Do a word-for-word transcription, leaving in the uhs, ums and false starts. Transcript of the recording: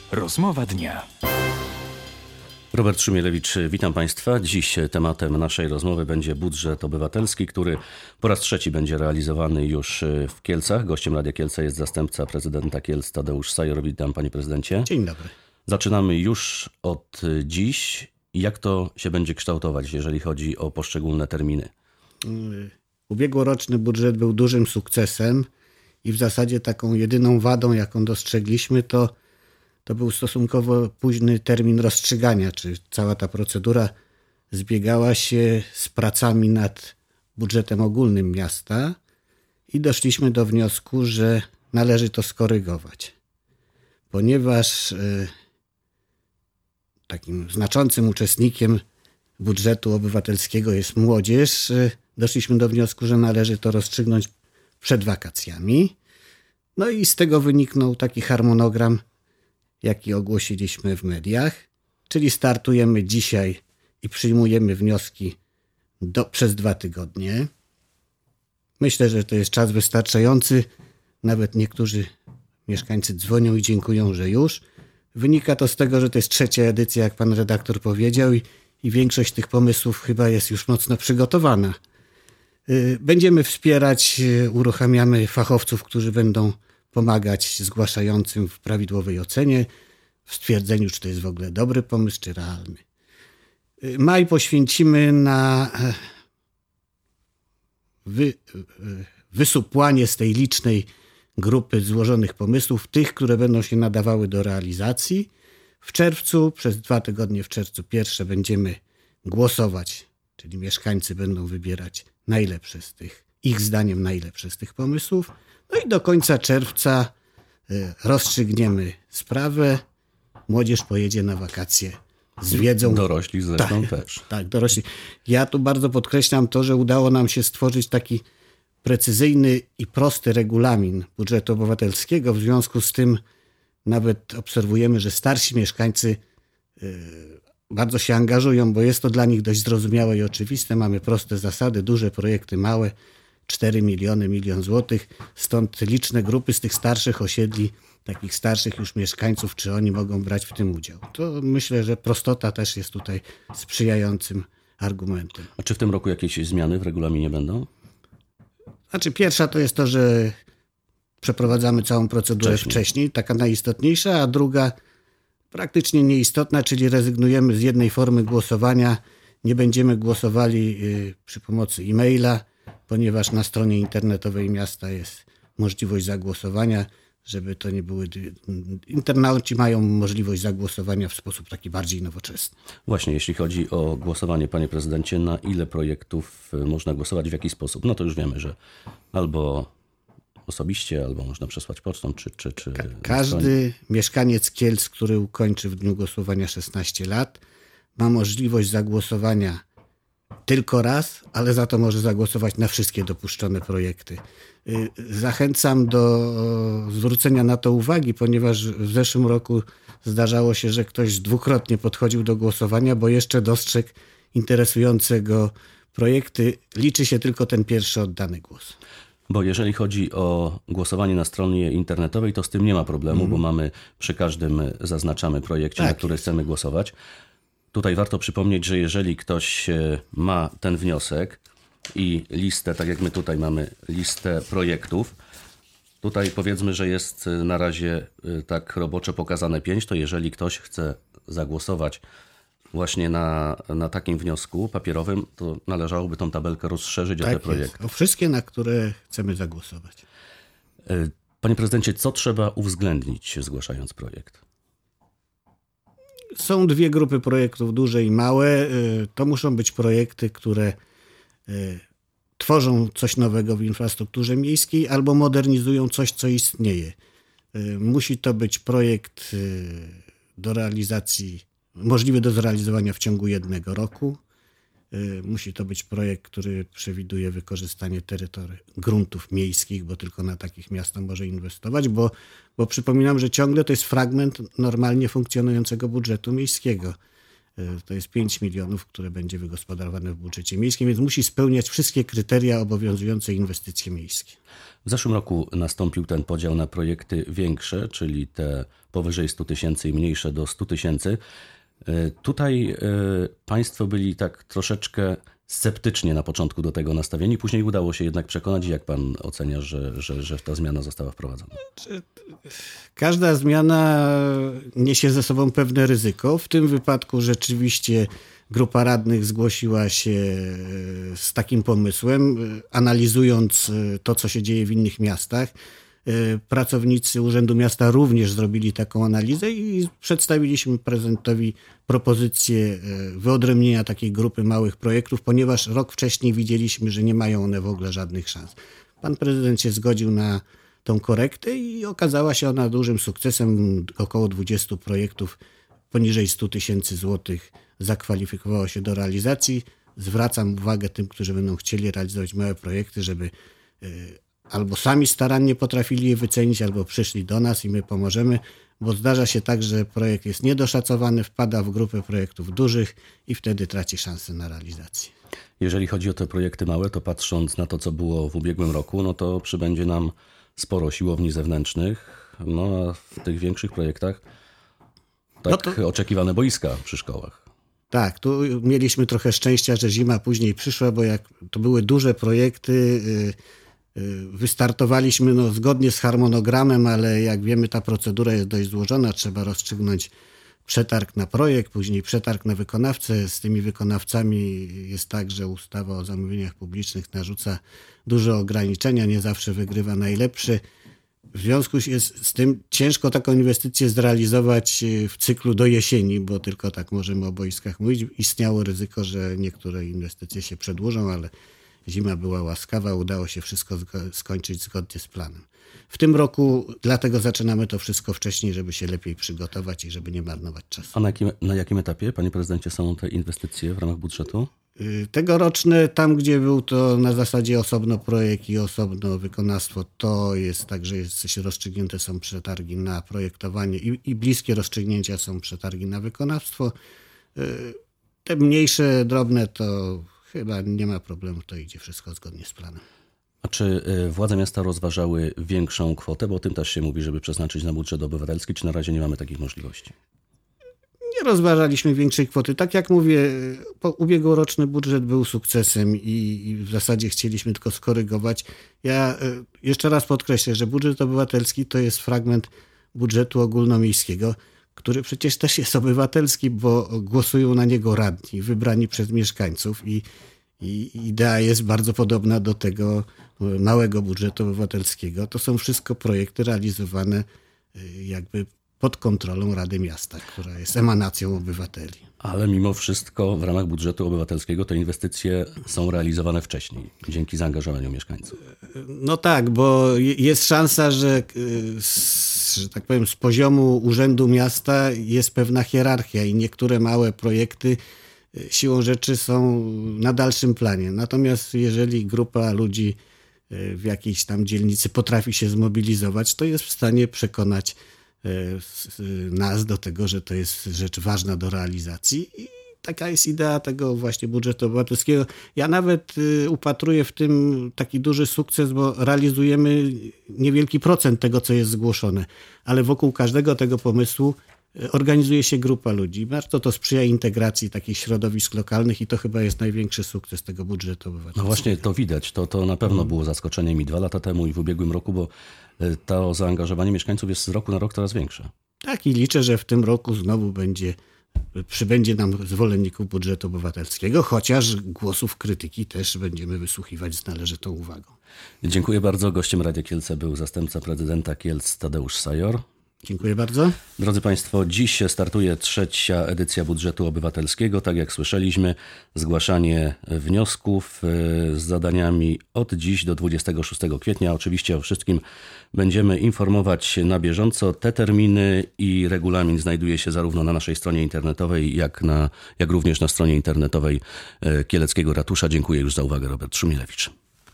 Rozmowa dnia. Robert Szumielewicz, witam Państwa. Dziś tematem naszej rozmowy będzie budżet obywatelski, który po raz trzeci będzie realizowany już w Kielcach. Gościem Radia Kielce jest zastępca prezydenta Kielc Tadeusz Sajor. Witam, panie prezydencie. Dzień dobry. Zaczynamy już od dziś. Jak to się będzie kształtować, jeżeli chodzi o poszczególne terminy? Ubiegłoroczny budżet był dużym sukcesem i w zasadzie taką jedyną wadą, jaką dostrzegliśmy, to, to był stosunkowo późny termin rozstrzygania, czy cała ta procedura zbiegała się z pracami nad budżetem ogólnym miasta i doszliśmy do wniosku, że należy to skorygować, ponieważ y, takim znaczącym uczestnikiem budżetu obywatelskiego jest młodzież. Doszliśmy do wniosku, że należy to rozstrzygnąć przed wakacjami. No i z tego wyniknął taki harmonogram, jaki ogłosiliśmy w mediach, czyli startujemy dzisiaj i przyjmujemy wnioski do, przez dwa tygodnie. Myślę, że to jest czas wystarczający. Nawet niektórzy mieszkańcy dzwonią i dziękują, że już. Wynika to z tego, że to jest trzecia edycja, jak pan redaktor powiedział, i, i większość tych pomysłów chyba jest już mocno przygotowana. Będziemy wspierać, uruchamiamy fachowców, którzy będą pomagać zgłaszającym w prawidłowej ocenie, w stwierdzeniu, czy to jest w ogóle dobry pomysł, czy realny. Maj poświęcimy na wy, wysupłanie z tej licznej grupy złożonych pomysłów, tych, które będą się nadawały do realizacji. W czerwcu, przez dwa tygodnie w czerwcu pierwsze będziemy głosować, czyli mieszkańcy będą wybierać najlepsze z tych, ich zdaniem najlepsze z tych pomysłów. No i do końca czerwca rozstrzygniemy sprawę. Młodzież pojedzie na wakacje z wiedzą. Dorośli zresztą tak, też. Tak, dorośli. Ja tu bardzo podkreślam to, że udało nam się stworzyć taki precyzyjny i prosty regulamin budżetu obywatelskiego. W związku z tym nawet obserwujemy, że starsi mieszkańcy bardzo się angażują, bo jest to dla nich dość zrozumiałe i oczywiste. Mamy proste zasady, duże projekty, małe, cztery miliony, milion złotych. Stąd liczne grupy z tych starszych osiedli, takich starszych już mieszkańców, czy oni mogą brać w tym udział. To myślę, że prostota też jest tutaj sprzyjającym argumentem. A czy w tym roku jakieś zmiany w regulaminie będą? Znaczy pierwsza to jest to, że przeprowadzamy całą procedurę wcześniej, wcześniej taka najistotniejsza, a druga praktycznie nieistotna, czyli rezygnujemy z jednej formy głosowania. Nie będziemy głosowali y, przy pomocy e-maila, ponieważ na stronie internetowej miasta jest możliwość zagłosowania, żeby to nie były... Internauci mają możliwość zagłosowania w sposób taki bardziej nowoczesny. Właśnie, jeśli chodzi o głosowanie, panie prezydencie, na ile projektów można głosować, w jaki sposób? No to już wiemy, że albo osobiście, albo można przesłać pocztą, czy... czy, czy Ka- każdy mieszkaniec Kielc, który ukończy w dniu głosowania szesnaście lat, ma możliwość zagłosowania tylko raz, ale za to może zagłosować na wszystkie dopuszczone projekty. Zachęcam do zwrócenia na to uwagi, ponieważ w zeszłym roku zdarzało się, że ktoś dwukrotnie podchodził do głosowania, bo jeszcze dostrzegł interesujące go projekty. Liczy się tylko ten pierwszy oddany głos. Bo jeżeli chodzi o głosowanie na stronie internetowej, to z tym nie ma problemu, mm. bo mamy przy każdym zaznaczamy projekcie, tak na który jest. chcemy głosować. Tutaj warto przypomnieć, że jeżeli ktoś ma ten wniosek i listę, tak jak my tutaj mamy listę projektów, tutaj powiedzmy, że jest na razie tak roboczo pokazane pięć, to jeżeli ktoś chce zagłosować właśnie na, na takim wniosku papierowym, to należałoby tą tabelkę rozszerzyć tak o te projekty. Jest. O wszystkie, na które chcemy zagłosować. Panie prezydencie, co trzeba uwzględnić, zgłaszając projekt? Są dwie grupy projektów, duże i małe. To muszą być projekty, które tworzą coś nowego w infrastrukturze miejskiej albo modernizują coś, co istnieje. Musi to być projekt do realizacji, możliwy do zrealizowania w ciągu jednego roku. Musi to być projekt, który przewiduje wykorzystanie terytorii gruntów miejskich, bo tylko na takich miasto może inwestować, bo, bo przypominam, że ciągle to jest fragment normalnie funkcjonującego budżetu miejskiego. To jest pięć milionów, które będzie wygospodarowane w budżecie miejskim, więc musi spełniać wszystkie kryteria obowiązujące inwestycje miejskie. W zeszłym roku nastąpił ten podział na projekty większe, czyli te powyżej stu tysięcy i mniejsze do stu tysięcy. Tutaj państwo byli tak troszeczkę sceptycznie na początku do tego nastawieni, później udało się jednak przekonać. Jak pan ocenia, że, że, że ta zmiana została wprowadzona? Każda zmiana niesie ze sobą pewne ryzyko. W tym wypadku rzeczywiście grupa radnych zgłosiła się z takim pomysłem, analizując to, co się dzieje w innych miastach. Pracownicy Urzędu Miasta również zrobili taką analizę i przedstawiliśmy prezydentowi propozycję wyodrębnienia takiej grupy małych projektów, ponieważ rok wcześniej widzieliśmy, że nie mają one w ogóle żadnych szans. Pan prezydent się zgodził na tą korektę i okazała się ona dużym sukcesem. Około dwudziestu projektów poniżej stu tysięcy złotych zakwalifikowało się do realizacji. Zwracam uwagę tym, którzy będą chcieli realizować małe projekty, żeby albo sami starannie potrafili je wycenić, albo przyszli do nas i my pomożemy, bo zdarza się tak, że projekt jest niedoszacowany, wpada w grupę projektów dużych i wtedy traci szansę na realizację. Jeżeli chodzi o te projekty małe, to patrząc na to, co było w ubiegłym roku, no to przybędzie nam sporo siłowni zewnętrznych, no a w tych większych projektach tak no to... oczekiwane boiska przy szkołach. Tak, tu mieliśmy trochę szczęścia, że zima później przyszła, bo jak to były duże projekty, wystartowaliśmy no, zgodnie z harmonogramem, ale jak wiemy, ta procedura jest dość złożona. Trzeba rozstrzygnąć przetarg na projekt, później przetarg na wykonawcę. Z tymi wykonawcami jest tak, że ustawa o zamówieniach publicznych narzuca duże ograniczenia, nie zawsze wygrywa najlepszy. W związku z tym ciężko taką inwestycję zrealizować w cyklu do jesieni, bo tylko tak możemy o boiskach mówić. Istniało ryzyko, że niektóre inwestycje się przedłużą, ale zima była łaskawa, udało się wszystko skończyć zgodnie z planem. W tym roku dlatego zaczynamy to wszystko wcześniej, żeby się lepiej przygotować i żeby nie marnować czasu. A na jakim, na jakim etapie, panie prezydencie, są te inwestycje w ramach budżetu? Tegoroczne, tam gdzie był to na zasadzie osobno projekt i osobno wykonawstwo, to jest tak, że jest, rozstrzygnięte są przetargi na projektowanie i, i bliskie rozstrzygnięcia są przetargi na wykonawstwo. Te mniejsze, drobne to chyba nie ma problemu, to idzie wszystko zgodnie z planem. A czy władze miasta rozważały większą kwotę, bo o tym też się mówi, żeby przeznaczyć na budżet obywatelski, czy na razie nie mamy takich możliwości? Nie rozważaliśmy większej kwoty. Tak jak mówię, ubiegłoroczny budżet był sukcesem i, i w zasadzie chcieliśmy tylko skorygować. Ja jeszcze raz podkreślę, że budżet obywatelski to jest fragment budżetu ogólnomiejskiego, który przecież też jest obywatelski, bo głosują na niego radni, wybrani przez mieszkańców i, i idea jest bardzo podobna do tego małego budżetu obywatelskiego. To są wszystko projekty realizowane jakby pod kontrolą Rady Miasta, która jest emanacją obywateli. Ale mimo wszystko w ramach budżetu obywatelskiego te inwestycje są realizowane wcześniej, dzięki zaangażowaniu mieszkańców. No tak, bo jest szansa, że, że tak powiem, z poziomu Urzędu Miasta jest pewna hierarchia i niektóre małe projekty siłą rzeczy są na dalszym planie. Natomiast jeżeli grupa ludzi w jakiejś tam dzielnicy potrafi się zmobilizować, to jest w stanie przekonać nas do tego, że to jest rzecz ważna do realizacji i taka jest idea tego właśnie budżetu obywatelskiego. Ja nawet upatruję w tym taki duży sukces, bo realizujemy niewielki procent tego, co jest zgłoszone, ale wokół każdego tego pomysłu organizuje się grupa ludzi. Bardzo to sprzyja integracji takich środowisk lokalnych i to chyba jest największy sukces tego budżetu obywatelskiego. No właśnie to widać. To, to na pewno było zaskoczeniem i dwa lata temu i w ubiegłym roku, bo to zaangażowanie mieszkańców jest z roku na rok coraz większe. Tak i liczę, że w tym roku znowu będzie, przybędzie nam zwolenników budżetu obywatelskiego, chociaż głosów krytyki też będziemy wysłuchiwać z należytą uwagą. Dziękuję bardzo. Gościem Radia Kielce był zastępca prezydenta Kielc Tadeusz Sajor. Dziękuję bardzo. Drodzy Państwo, dziś startuje trzecia edycja budżetu obywatelskiego. Tak jak słyszeliśmy, zgłaszanie wniosków z zadaniami od dziś do dwudziestego szóstego kwietnia. Oczywiście o wszystkim będziemy informować na bieżąco. Te terminy i regulamin znajduje się zarówno na naszej stronie internetowej, jak, na, jak również na stronie internetowej Kieleckiego Ratusza. Dziękuję już za uwagę. Robert Szumielewicz.